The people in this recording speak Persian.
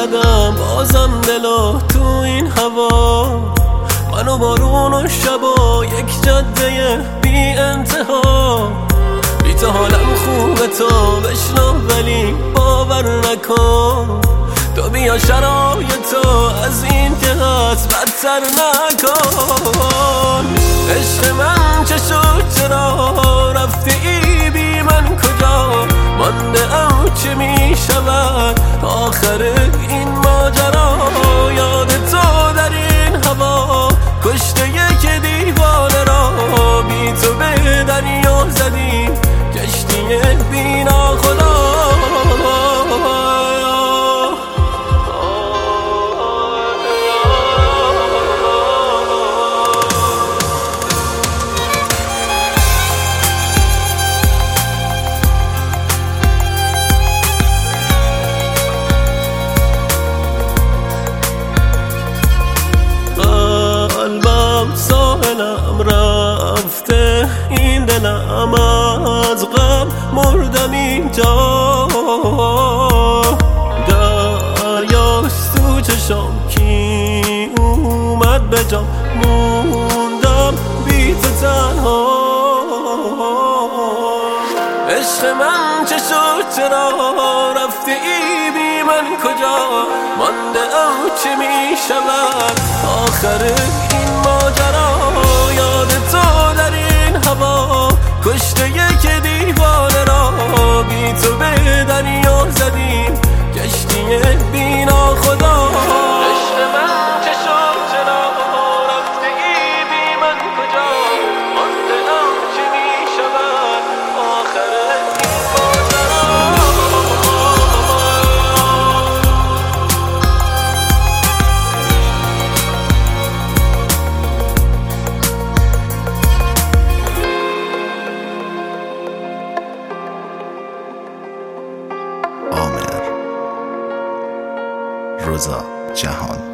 زدم بازم دلو تو این هوا، منو بارون و شب و یک جاده بی انتها. بی تو حالم خوبه تو بشنو ولی باور نکن، تو بیا شرایطو از این جهت بدتر نکن. عشق من چه شد چرا رفتی بی من کجا، مانده ام چه می شود آخر این ماجرا. یاد تو در این هوا کشته یک دیوانه را، بی تو به دریا زدیم کشتی بی ناخدا. ساحلم رفته این دلم از غم مردم اینجا، دریاست تو چشام کی اومد به جام، موندم بی تو تنها. عشق من چه شد چرا رفتی بی من کجا، مانده ام چه می شود آخر این ماجرا. یاد تو در این هوا کشته یک دیوانه را، بی تو به دریا زدیم کشتی بی ناخدا. عشق من چه شد چرا رفتی بی من کجا، مانده ام چه می شود آخر این ماجرا. عامر رضا جهان.